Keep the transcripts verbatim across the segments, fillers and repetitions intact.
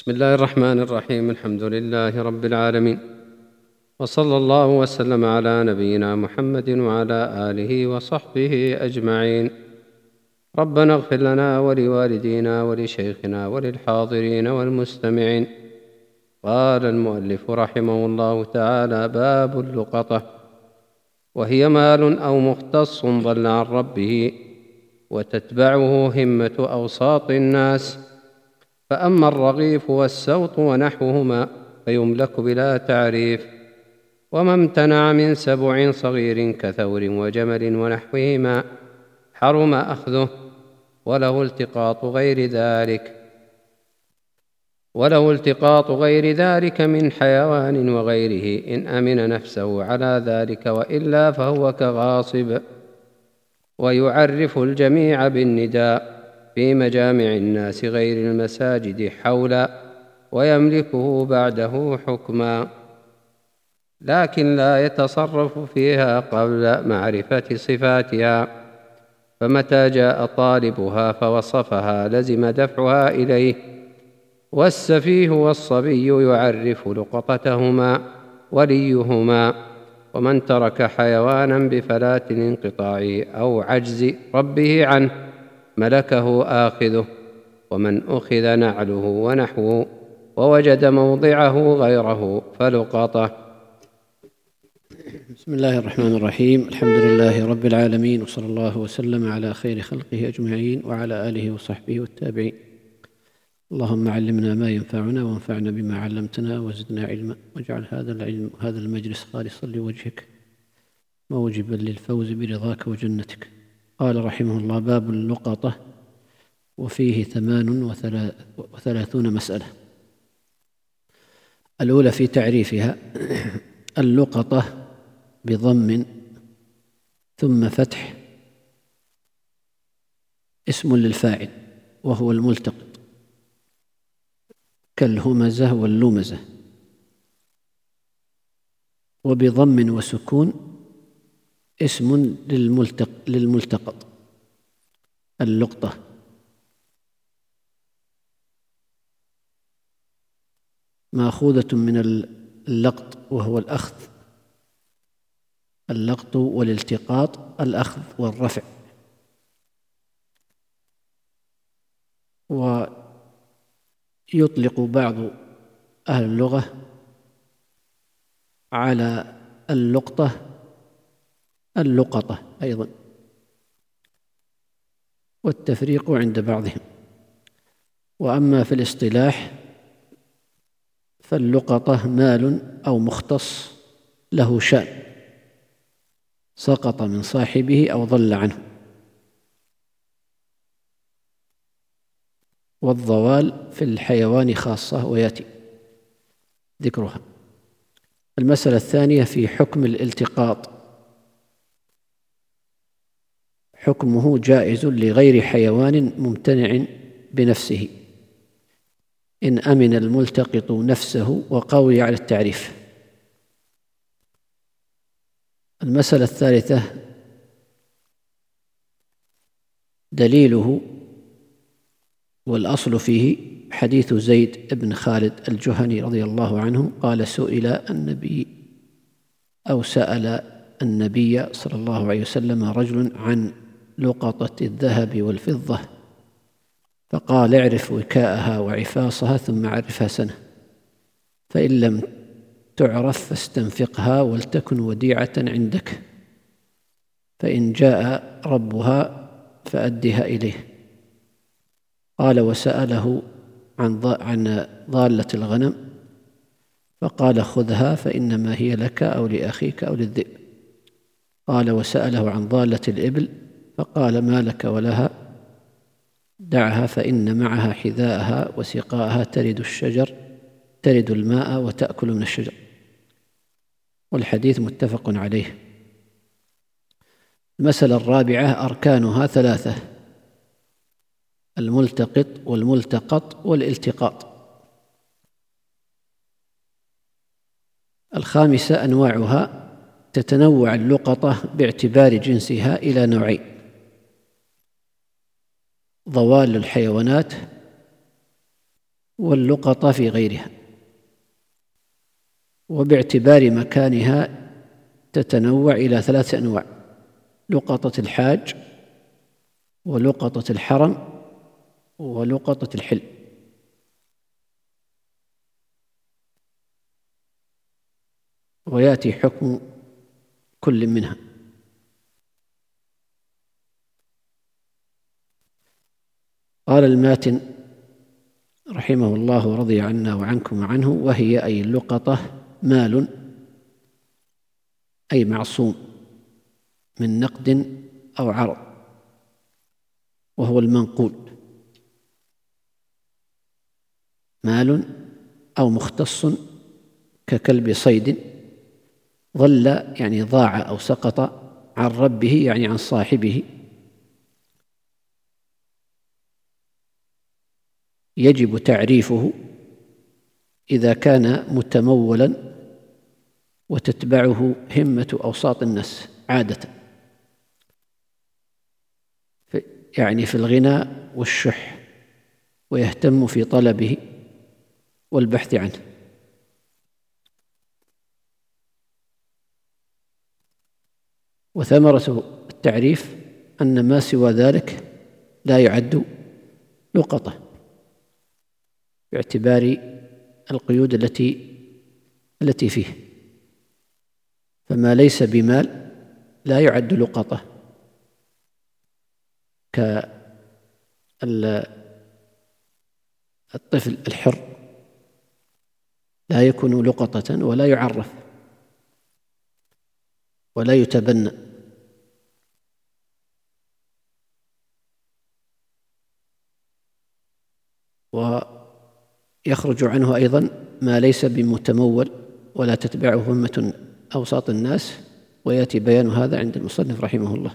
بسم الله الرحمن الرحيم. الحمد لله رب العالمين، وصلى الله وسلم على نبينا محمد وعلى آله وصحبه أجمعين. ربنا اغفر لنا ولوالدينا ولشيخنا وللحاضرين والمستمعين. قال المؤلف رحمه الله تعالى: باب اللقطة، وهي مال أو مختص ضل عن ربه وتتبعه همة أوساط الناس، فأما الرغيف والسوط ونحوهما فيملك بلا تعريف، وما امتنع من سبع صغير كثور وجمل ونحوهما حرم أخذه، وله التقاط غير ذلك وله التقاط غير ذلك من حيوان وغيره إن أمن نفسه على ذلك، وإلا فهو كغاصب. ويعرف الجميع بالنداء في مجامع الناس غير المساجد حولا، ويملكه بعده حكما، لكن لا يتصرف فيها قبل معرفة صفاتها، فمتى جاء طالبها فوصفها لزم دفعها إليه. والسفيه والصبي يعرف لقطتهما وليهما، ومن ترك حيوانا بفلاة الانقطاع أو عجز ربه عنه ملكه آخذه، ومن أخذ نعله ونحوه ووجد موضعه غيره فلقطه. بسم الله الرحمن الرحيم. الحمد لله رب العالمين، وصلى الله وسلم على خير خلقه أجمعين وعلى آله وصحبه والتابعين. اللهم علمنا ما ينفعنا وانفعنا بما علمتنا وزدنا علما، واجعل هذا العلم هذا المجلس خالصا لوجهك موجبا للفوز برضاك وجنتك. قال رحمه الله: باب اللقطة، وفيه ثمان وثلاثون مسألة. الأولى في تعريفها: اللقطة بضم ثم فتح اسم للفاعل وهو الملتقط، كالهمزة واللمزة، وبضم وسكون اسم للملتقط اللقطة. مأخوذة من اللقط وهو الأخذ اللقط والالتقاط الأخذ والرفع. ويطلق بعض أهل اللغة على اللقطة اللقطة أيضا، والتفريق عند بعضهم. وأما في الاصطلاح فاللقطة مال أو مختص له شأن سقط من صاحبه أو ضل عنه. والضوال في الحيوان خاصة ويأتي ذكرها. المسألة الثانية في حكم الالتقاط: حكمه جائز لغير حيوان ممتنع بنفسه إن أمن الملتقط نفسه وقوي على التعريف. المسألة الثالثة دليله، والأصل فيه حديث زيد بن خالد الجهني رضي الله عنه قال: سئل النبي أو سأل النبي صلى الله عليه وسلم رجل عن لقطة الذهب والفضة، فقال: اعرف وكاءها وعفاصها ثم عرفها سنة، فإن لم تعرف فاستنفقها ولتكن وديعة عندك، فإن جاء ربها فأدها إليه. قال: وسأله عن ضالة الغنم، فقال: خذها فإنما هي لك أو لأخيك أو للذئب. قال: وسأله عن ضالة الإبل، فقال: ما لك ولها، دعها فإن معها حذاءها وسقاءها ترد الشجر ترد الماء وتأكل من الشجر. والحديث متفق عليه. المسألة الرابعة أركانها ثلاثة: الملتقط والملتقط والالتقاط. الخامسة أنواعها: تتنوع اللقطة باعتبار جنسها إلى نوعين: ضوال الحيوانات واللقطة في غيرها، وباعتبار مكانها تتنوع إلى ثلاثة أنواع: لقطة الحاج، ولقطة الحرم، ولقطة الحل. ويأتي حكم كل منها. قال الماتن رحمه الله ورضي عنا وعنكم وعنه: وهي أي اللقطة مال، أي معصوم من نقد أو عرض، وهو المنقول، مال أو مختص ككلب صيد ضل يعني ضاع أو سقط عن ربه يعني عن صاحبه، يجب تعريفه إذا كان متمولا وتتبعه همة أوساط الناس عادة، يعني في الغنى والشح، ويهتم في طلبه والبحث عنه. وثمرة التعريف أن ما سوى ذلك لا يعد لقطة باعتبار القيود التي التي فيه، فما ليس بمال لا يعد لقطة، كالطفل الحر لا يكون لقطة ولا يعرف ولا يتبنى. ويخرج عنه أيضا ما ليس بمتمول ولا تتبعه همة أوساط الناس، ويأتي بيان هذا عند المصنف رحمه الله.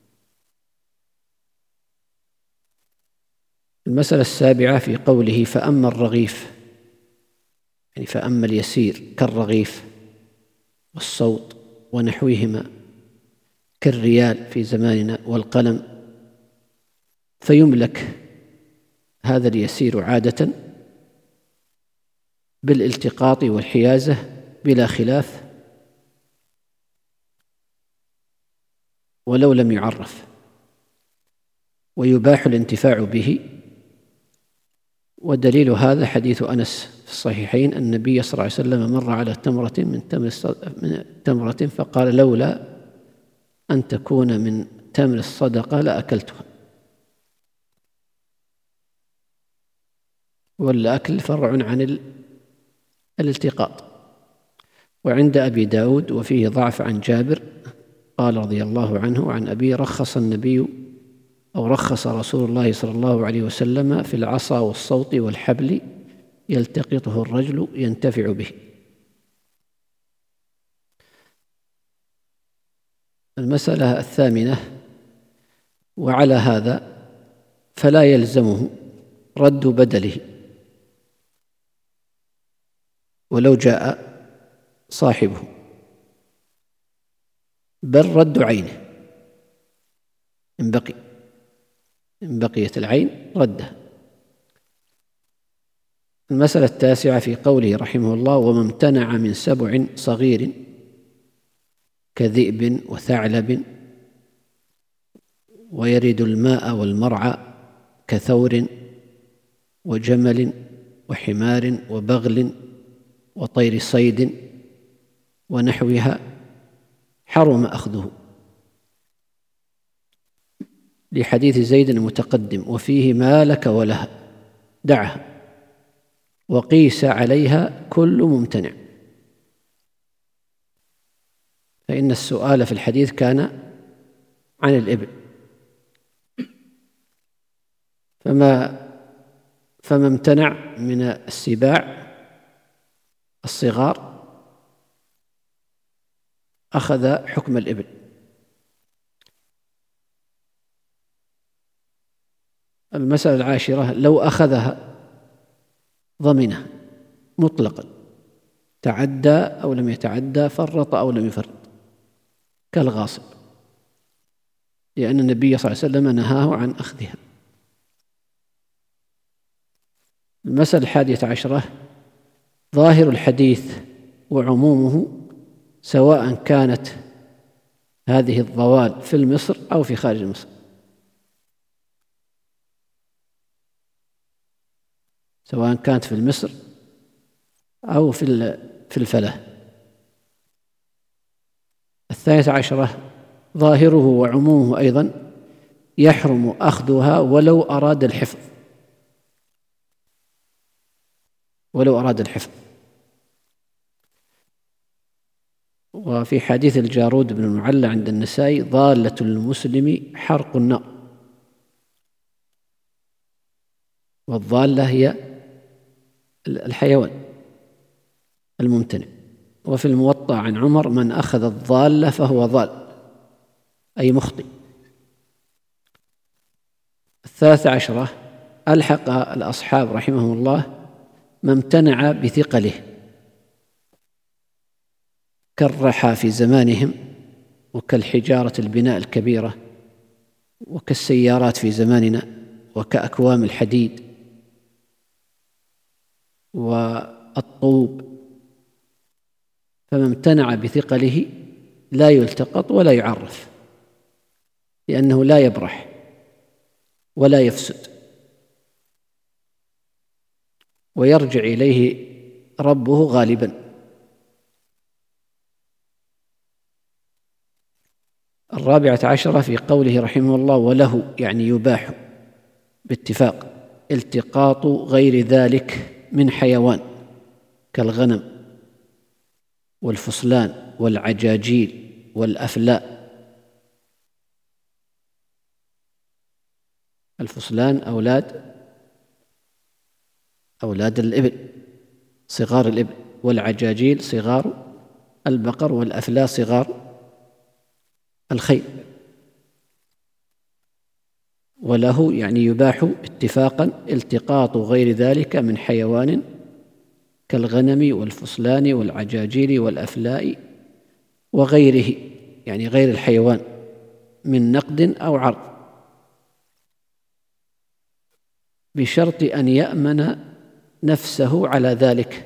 المسألة السابعة في قوله: فأما الرغيف، يعني فأما اليسير كالرغيف والصوت ونحوهما كالريال في زماننا والقلم، فيملك هذا اليسير عادة بالالتقاط والحيازة بلا خلاف ولو لم يعرف، ويباح الانتفاع به. ودليل هذا حديث أنس في الصحيحين: النبي صلى الله عليه وسلم مر على تمرة من تمرة فقال: لولا أن تكون من تمر الصدقة لأكلتها. والأكل فرع عن الالتقاط. وعند أبي داود وفيه ضعف عن جابر قال رضي الله عنه عن أبي: رخص النبي أو رخص رسول الله صلى الله عليه وسلم في العصا والصوت والحبل يلتقطه الرجل ينتفع به. المسألة الثامنة: وعلى هذا فلا يلزمه رد بدله ولو جاء صاحبه، بل رد عينه إن بقي إن بقيت العين ردها. المسألة التاسعة في قوله رحمه الله: وما امتنع من سبع صغير كذئب وثعلب، ويرد الماء والمرعى كثور وجمل وحمار وبغل وطير صيد ونحوها، حرم أخذه، لحديث زيد المتقدم: وفيه ما لك ولها دعها، وقيس عليها كل ممتنع. فإن السؤال في الحديث كان عن الإبل، فما فما امتنع من السباع الصغار أخذ حكم الإبل. المسألة العاشرة: لو أخذها ضمنها مطلقا، تعدى أو لم يتعدى، فرط أو لم يفرط، كالغاصب، لأن النبي صلى الله عليه وسلم نهاه عن أخذها. المسألة الحادية عشرة: ظاهر الحديث وعمومه سواء كانت هذه الضوال في مصر أو في خارج مصر. سواء كانت في مصر أو في في الفلاة. الثالثة عشرة: ظاهره وعمومه أيضا يحرم أخذها ولو أراد الحفظ ولو أراد الحفظ وفي حديث الجارود بن المعلى عند النسائي: ضالة المسلم حرق النار. والضالة هي الحيوان الممتنع. وفي الموطأ عن عمر: من أخذ الضالة فهو ضال، أي مخطئ. الثالثة عشرة: ألحق الأصحاب رحمهم الله ما امتنع بثقله كالرحى في زمانهم، وكالحجارة البناء الكبيرة، وكالسيارات في زماننا، وكأكوام الحديد والطوب. فما امتنع بثقله لا يلتقط ولا يعرف، لأنه لا يبرح ولا يفسد، ويرجع إليه ربه غالبا. الرابعة عشرة في قوله رحمه الله: وله، يعني يباح باتفاق التقاط غير ذلك من حيوان كالغنم والفصلان والعجاجيل والأفلاء. الفصلان أولاد أولاد الإبل، صغار الإبل، والعجاجيل صغار البقر، والأفلاء صغار الخيل. وله، يعني يباح اتفاقا التقاط غير ذلك من حيوان كالغنم والفصلان والعجاجيل والأفلاء وغيره، يعني غير الحيوان، من نقد أو عرض، بشرط أن يأمن نفسه على ذلك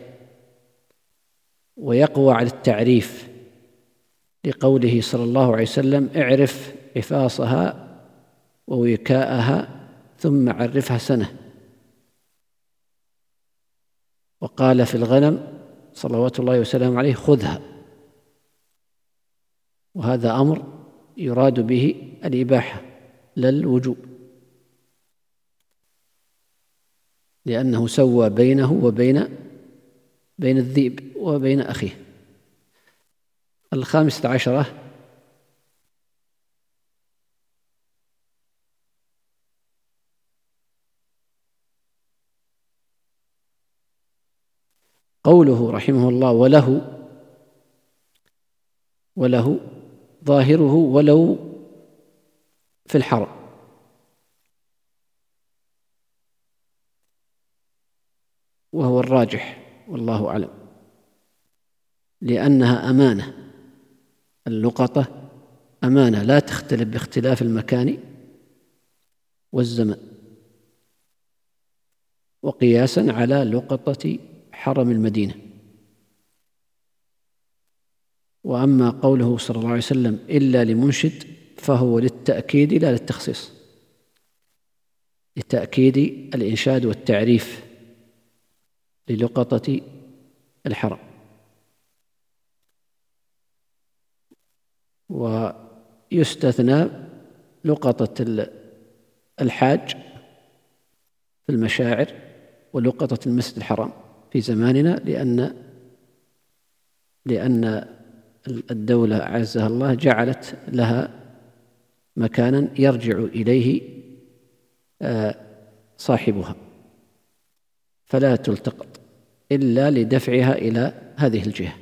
ويقوى على التعريف، لقوله صلى الله عليه وسلم: اعرف عفاصها ووكاءها ثم عرفها سنة. وقال في الغنم صلوات الله وسلامه عليه: خذها. وهذا أمر يراد به الإباحة لا الوجوب، لأنه سوى بينه وبين بين الذئب وبين أخيه. الخامسة عشرة: قوله رحمه الله: وله وله ظاهره ولو في الحرم، وهو الراجح والله أعلم، لأنها أمانة. اللقطة أمانة لا تختلف باختلاف المكان والزمن، وقياسا على لقطة حرم المدينة. وأما قوله صلى الله عليه وسلم: إلا لمنشد، فهو للتأكيد لا للتخصيص، لتأكيد الإنشاد والتعريف للقطة الحرم. ويستثنى لقطة الحاج في المشاعر ولقطة المسجد الحرام في زماننا، لأن لأن الدولة أعزها الله جعلت لها مكانا يرجع إليه صاحبها، فلا تلتقط إلا لدفعها إلى هذه الجهة.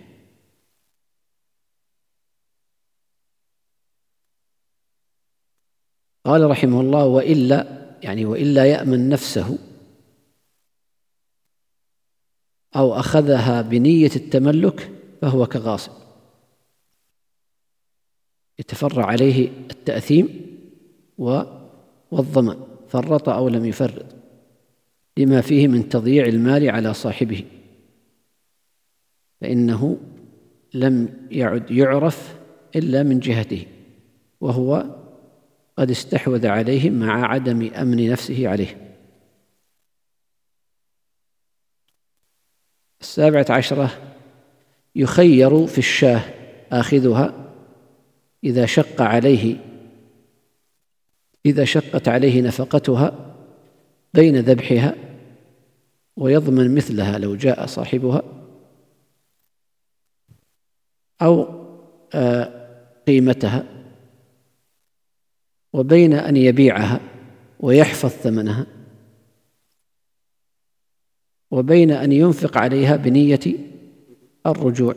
قال رحمه الله: وإلا، يعني وإلا يأمن نفسه أو أخذها بنية التملك فهو كغاصب، يتفرع عليه التأثيم والضمان، فرط أو لم يفرط، لما فيه من تضييع المال على صاحبه، فإنه لم يعد يعرف إلا من جهته، وهو قد استحوذ عليه مع عدم أمن نفسه عليه. السابعة عشرة: يخير في الشاة آخذها إذا شق عليه إذا شقت عليه نفقتها بين ذبحها، ويضمن مثلها لو جاء صاحبها، أو قيمتها، وبين أن يبيعها ويحفظ ثمنها، وبين أن ينفق عليها بنية الرجوع.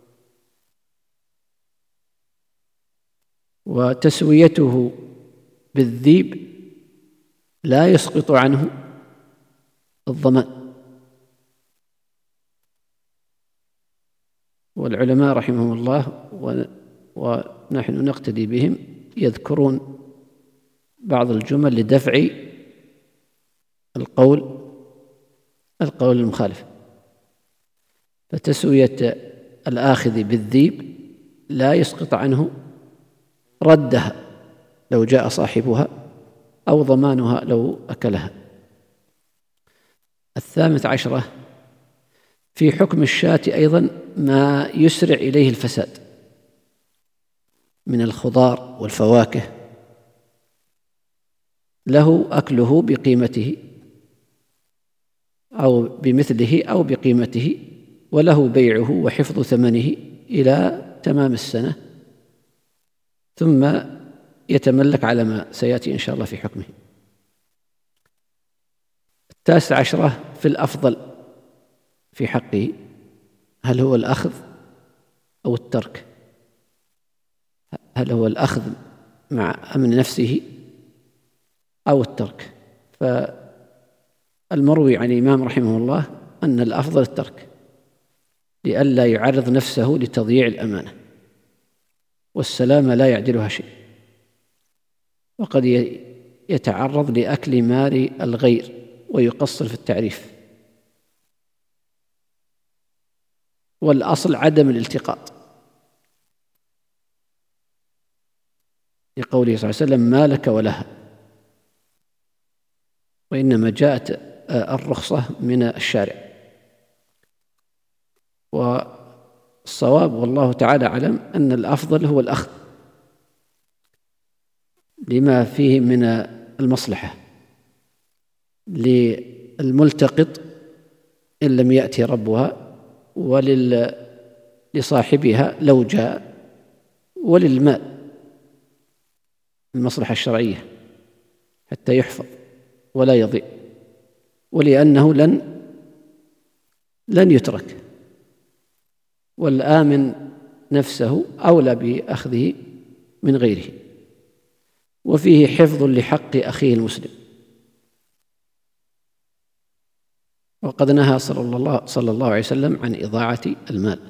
وتسويته بالذيب لا يسقط عنه الضمان. والعلماء رحمهم الله ونحن نقتدي بهم يذكرون بعض الجمل لدفع القول القول المخالف. فتسوية الآخذ بالذيب لا يسقط عنه ردها لو جاء صاحبها، أو ضمانها لو أكلها. الثامنة عشرة: في حكم الشاة أيضا ما يسرع إليه الفساد من الخضار والفواكه، له أكله بقيمته أو بمثله أو بقيمته، وله بيعه وحفظ ثمنه إلى تمام السنة، ثم يتملك على ما سيأتي إن شاء الله في حكمه. التاسع عشرة: في الأفضل في حقه، هل هو الأخذ أو الترك؟ هل هو الأخذ مع أمن نفسه أو الترك؟ فالمروي عن الإمام رحمه الله أن الأفضل الترك، لئلا يعرض نفسه لتضييع الأمانة، والسلامة لا يعدلها شيء، وقد يتعرض لأكل مال الغير ويقصر في التعريف. والأصل عدم الالتقاط، لقوله صلى الله عليه وسلم: ما لك ولها. وإنما جاءت الرخصة من الشارع. والصواب والله تعالى أعلم أن الأفضل هو الأخذ، لما فيه من المصلحة للملتقط إن لم يأتي ربها، ولصاحبها لو جاء، وللمال المصلحة الشرعية حتى يحفظ ولا يضيع، ولأنه لن لن يترك، والآمن نفسه أولى بأخذه من غيره. وفيه حفظ لحق أخيه المسلم، وقد نهى صلى الله, صلى الله عليه وسلم عن إضاعة المال،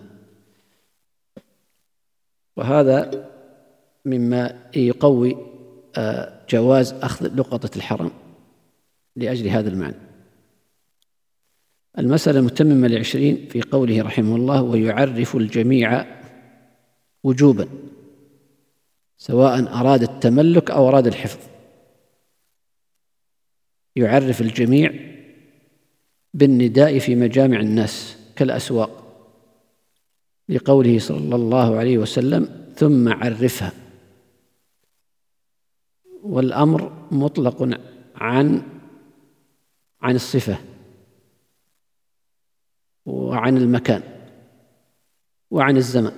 وهذا مما يقوي جواز أخذ لقطة الحرم لأجل هذا المعنى. المسألة المتممة لعشرين في قوله رحمه الله: ويعرف الجميع وجوبا، سواء أراد التملك أو أراد الحفظ. يعرف الجميع بالنداء في مجامع الناس كالأسواق، لقوله صلى الله عليه وسلم: ثم عرفها. والأمر مطلق عن عن الصفة وعن المكان وعن الزمان،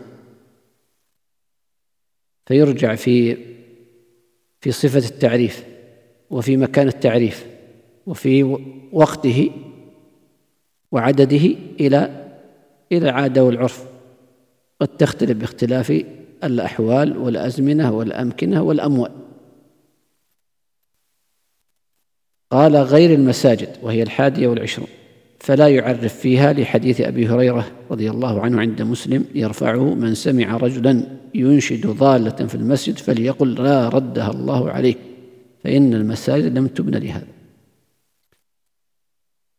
فيرجع في في صفة التعريف، وفي مكان التعريف، وفي وقته وعدده إلى إلى العادة والعرف، قد تختلف باختلاف الأحوال والأزمنة والأمكنة والأموال. قال: غير المساجد، وهي الحادية والعشرون، فلا يعرف فيها، لحديث أبي هريرة رضي الله عنه عند مسلم يرفعه: من سمع رجلا ينشد ضالة في المسجد فليقل: لا ردها الله عليك، فإن المساجد لم تبن لهذا.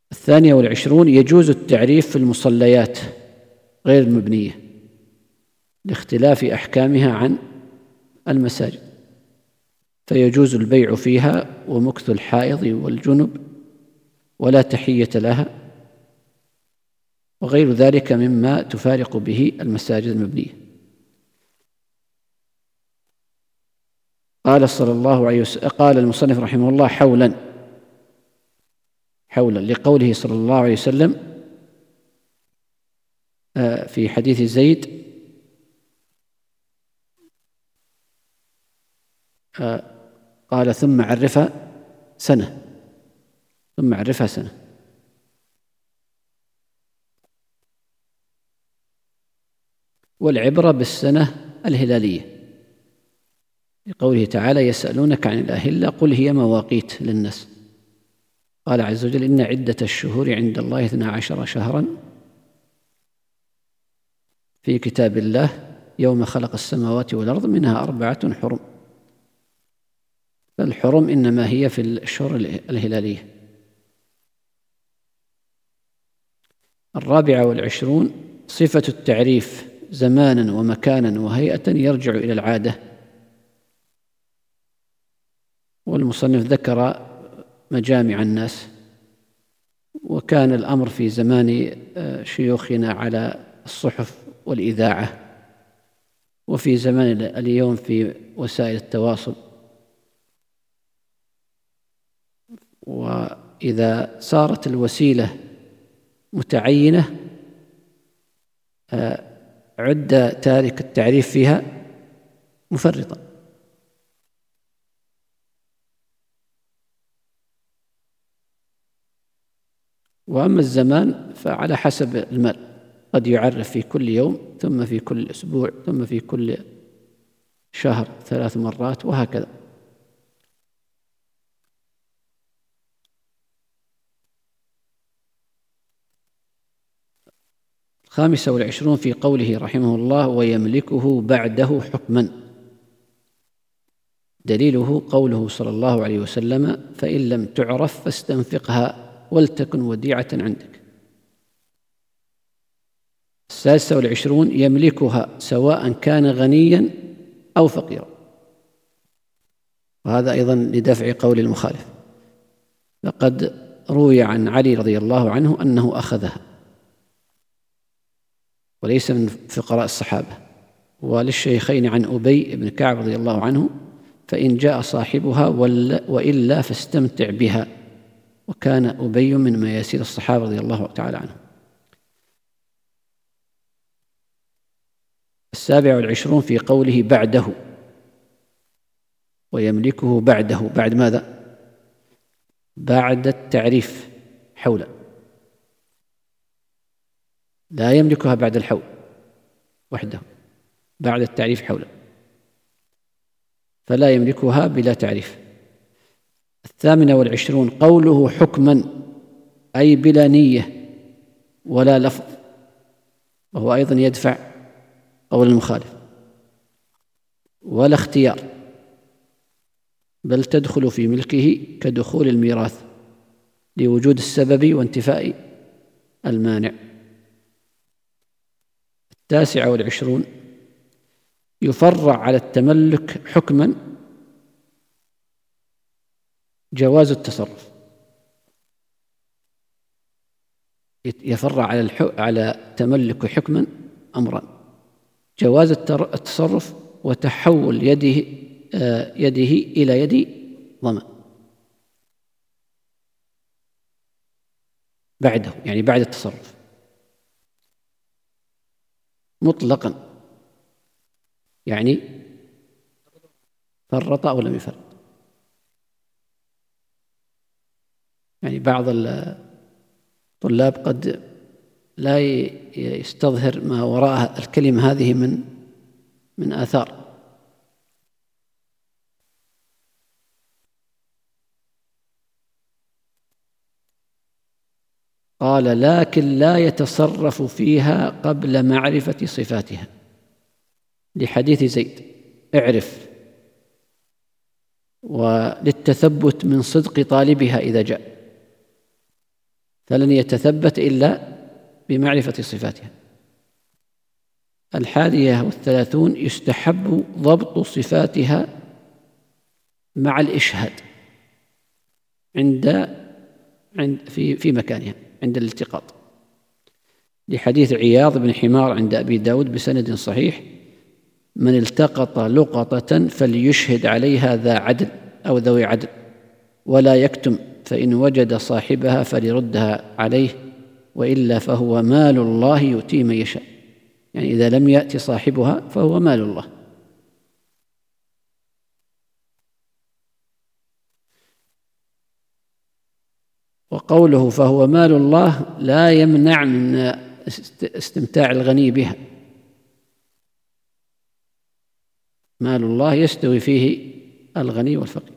الثانية والعشرون يجوز التعريف في المصليات غير المبنية لاختلاف أحكامها عن المساجد، فيجوز البيع فيها ومكث الحائض والجنب ولا تحية لها وغير ذلك مما تفارق به المساجد المبنية. قال صلى الله عليه وسلم قال المصنف رحمه الله حولا حولا لقوله صلى الله عليه وسلم في حديث زيد قال ثم عرفها سنة ثم عرفها سنة. والعبرة بالسنة الهلالية لقوله تعالى يسألونك عن الأهلة قل هي مواقيت للناس. قال عز وجل إن عدة الشهور عند الله اثنا عشر شهرا في كتاب الله يوم خلق السماوات والأرض منها أربعة حرم. فالحرم إنما هي في الشهور الهلالية. الرابعة والعشرون صفة التعريف زمانا ومكانا وهيئة يرجع إلى العادة. والمصنف ذكر مجامع الناس، وكان الأمر في زمان شيوخنا على الصحف والإذاعة، وفي زمان اليوم في وسائل التواصل. وإذا صارت الوسيلة متعينة عد تارك التعريف فيها مفرطا. وأما الزمان فعلى حسب المال، قد يعرف في كل يوم ثم في كل أسبوع ثم في كل شهر ثلاث مرات وهكذا. الخامسة والعشرون في قوله رحمه الله ويملكه بعده حكما. دليله قوله صلى الله عليه وسلم فإن لم تعرف فاستنفقها ولتكن وديعة عندك. السادسة والعشرون يملكها سواء كان غنيا أو فقيرا، وهذا أيضا لدفع قول المخالف. لقد روي عن علي رضي الله عنه أنه أخذها وليس من فقراء الصحابة. وللشيخين عن أبي بن كعب رضي الله عنه فإن جاء صاحبها وإلا فاستمتع بها، وكان أبي من مياسير الصحابة رضي الله تعالى عنهم. السابع والعشرون في قوله بعده ويملكه بعده، بعد ماذا؟ بعد التعريف حولا، لا يملكها بعد الحول وحده، بعد التعريف حولا، فلا يملكها بلا تعريف. الثامنة والعشرون قوله حكما أي بلا نية ولا لفظ، وهو أيضا يدفع قول المخالف، ولا اختيار، بل تدخل في ملكه كدخول الميراث لوجود السبب وانتفاء المانع. التاسعة والعشرون يفرع على التملك حكما جواز التصرف. يفرع على الحق على التملك حكما أمران: جواز التصرف وتحول يده يده إلى يد ضمان بعده، يعني بعد التصرف مطلقا، يعني فرط أو لم يفرط. يعني بعض الطلاب قد لا يستظهر ما وراء الكلمة هذه من من آثار. قال لكن لا يتصرف فيها قبل معرفة صفاتها، لحديث زيد اعرف، وللتثبت من صدق طالبها إذا جاء، فلن يتثبت إلا بمعرفة صفاتها. الحادية والثلاثون يستحب ضبط صفاتها مع الإشهاد عند عند في في مكانها عند الالتقاط، لحديث عياض بن حمار عند أبي داود بسند صحيح: من التقط لقطة فليشهد عليها ذا عدل أو ذوي عدل ولا يكتم، فإن وجد صاحبها فليردها عليه وإلا فهو مال الله يؤتيه من يشاء. يعني إذا لم يأتي صاحبها فهو مال الله. وقوله فهو مال الله لا يمنع من استمتاع الغني بها. مال الله يستوي فيه الغني والفقير.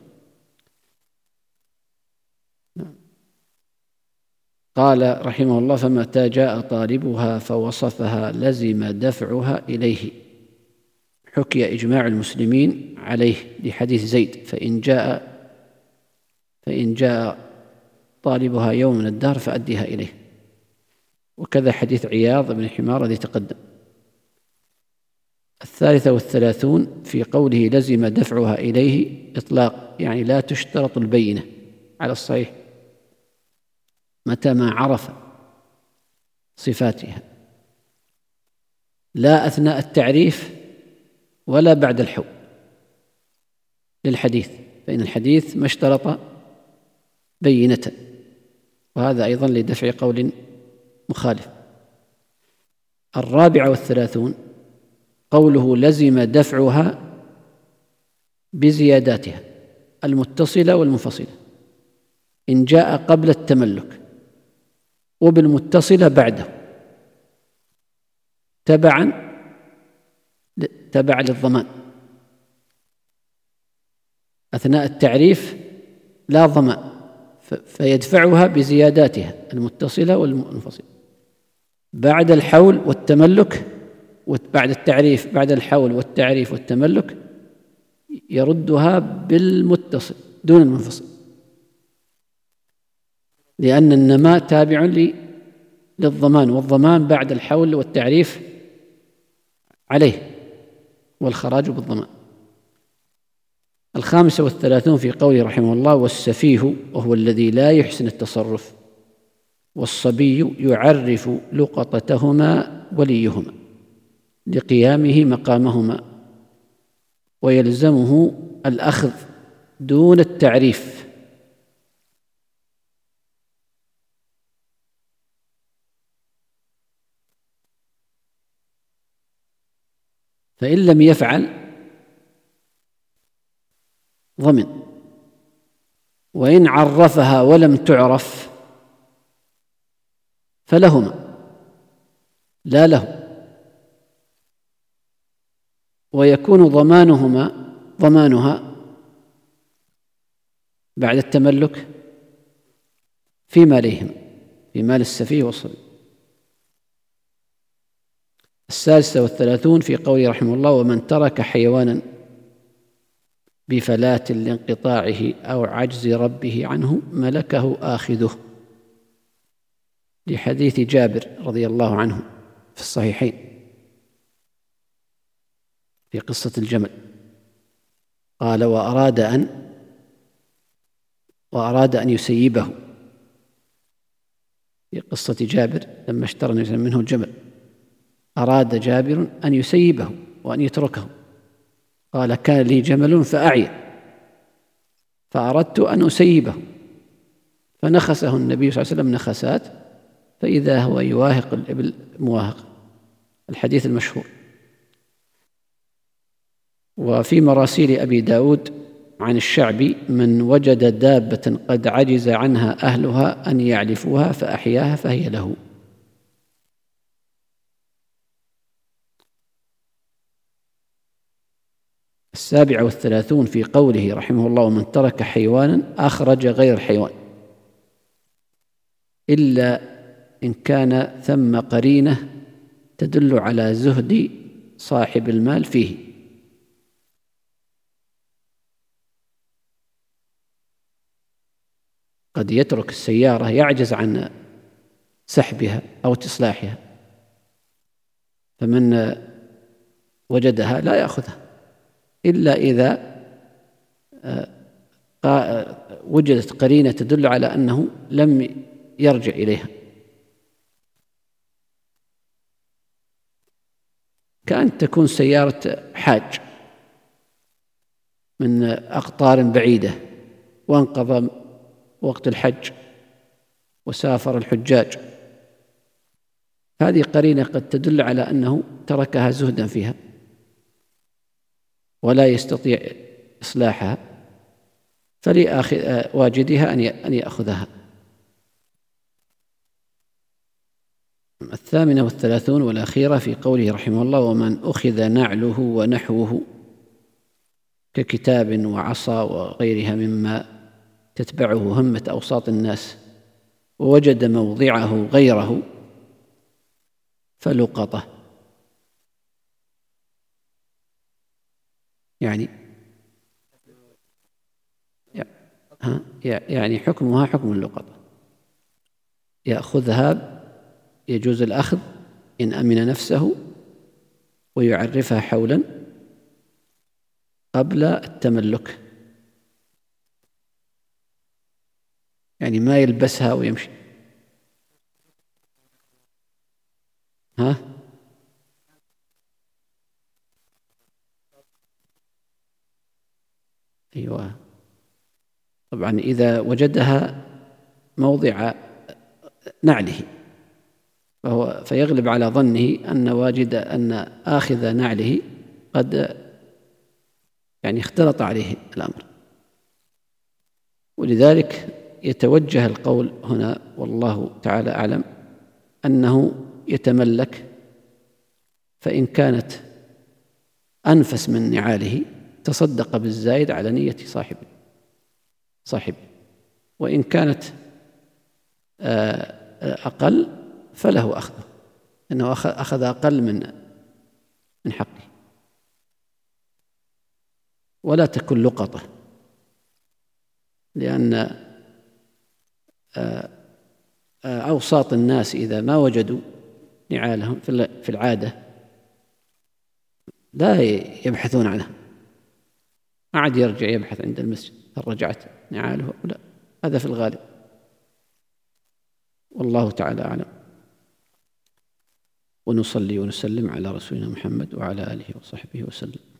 قال رحمه الله: فمتى جاء طالبها فوصفها لزم دفعها إليه. حكي إجماع المسلمين عليه لحديث زيد: فإن جاء فإن جاء طالبها يوم من الدهر فأديها إليه. وكذا حديث عياض بن حمار الذي تقدم. الثالثة والثلاثون في قوله لزم دفعها إليه إطلاق، يعني لا تشترط البينة على الصحيح متى ما عرف صفاتها، لا أثناء التعريف ولا بعد الحول للحديث، فإن الحديث ما اشترط بينة، وهذا أيضا لدفع قول مخالف. الرابعة والثلاثون قوله لزم دفعها بزياداتها المتصلة والمنفصلة، إن جاء قبل التملك وبالمتصلة بعده تبعا تبع للضمان. أثناء التعريف لا ضمان، فيدفعها بزياداتها المتصلة والمنفصلة. بعد الحول والتملك، وبعد التعريف بعد الحول والتعريف والتملك يردها بالمتصل دون المنفصل، لأن النماء تابع للضمان، والضمان بعد الحول والتعريف عليه، والخراج بالضمان. الخامسة والثلاثون في قوله رحمه الله: والسفيه وهو الذي لا يحسن التصرف، والصبي يعرف لقطتهما وليهما لقيامه مقامهما، ويلزمه الأخذ دون التعريف. فإن لم يفعل ضمن، وإن عرفها ولم تعرف فلهما لا له، ويكون ضمانهما ضمانها بعد التملك في ماليهما، في مال السفيه والصبي. السادسة والثلاثون في قوله رحمه الله: ومن ترك حيوانا بفلاة لانقطاعه أو عجز ربه عنه ملكه آخذه، لحديث جابر رضي الله عنه في الصحيحين في قصة الجمل. قال: وأراد أن وأراد أن يسيبه، في قصة جابر لما اشترى منه الجمل، أراد جابر أن يسيبه وأن يتركه. قال: كان لي جمل فأعيا فأردت أن أسيبه، فنخسه النبي صلى الله عليه وسلم نخسات، فإذا هو يواهق الإبل مواهقة، الحديث المشهور. وفي مراسيل أبي داود عن الشعبي: من وجد دابة قد عجز عنها أهلها أن يعلفوها فأحياها فهي له. السابعة والثلاثون في قوله رحمه الله: ومن ترك حيوانا أخرج غير حيوان إلا إن كان ثم قرينة تدل على زهد صاحب المال فيه. قد يترك السيارة يعجز عن سحبها أو إصلاحها، فمن وجدها لا يأخذها إلا إذا وجدت قرينة تدل على أنه لم يرجع إليها، كأن تكون سيارة حاج من أقطار بعيدة وانقضى وقت الحج وسافر الحجاج، هذه قرينة قد تدل على أنه تركها زهدا فيها ولا يستطيع إصلاحها، فلواجدها أن يأخذها. الثامنة والثلاثون والأخيرة في قوله رحمه الله: ومن أخذ نعله ونحوه ككتاب وعصا وغيرها مما تتبعه همة أوساط الناس ووجد موضعه غيره فلقطه. يعني يعني حكمها حكم اللقطة، يأخذها يجوز الأخذ إن أمن نفسه ويعرفها حولا قبل التملك، يعني ما يلبسها ويمشي. ها أيوة، طبعا إذا وجدها موضع نعله فهو فيغلب على ظنه أن واجد أن آخذ نعله قد يعني اختلط عليه الأمر، ولذلك يتوجه القول هنا والله تعالى أعلم أنه يتملك، فإن كانت أنفس من نعاله تصدق بالزايد على نية صاحبه صاحبه وإن كانت أقل فله أخذه، أنه أخذ أقل من من حقه، ولا تكن لقطة، لأن أوساط الناس إذا ما وجدوا نعالهم في العادة لا يبحثون عنها، ما عاد يرجع يبحث عند المسجد هل رجعت نعاله أو لا، هذا في الغالب، والله تعالى أعلم. ونصلي ونسلم على رسولنا محمد وعلى آله وصحبه وسلم.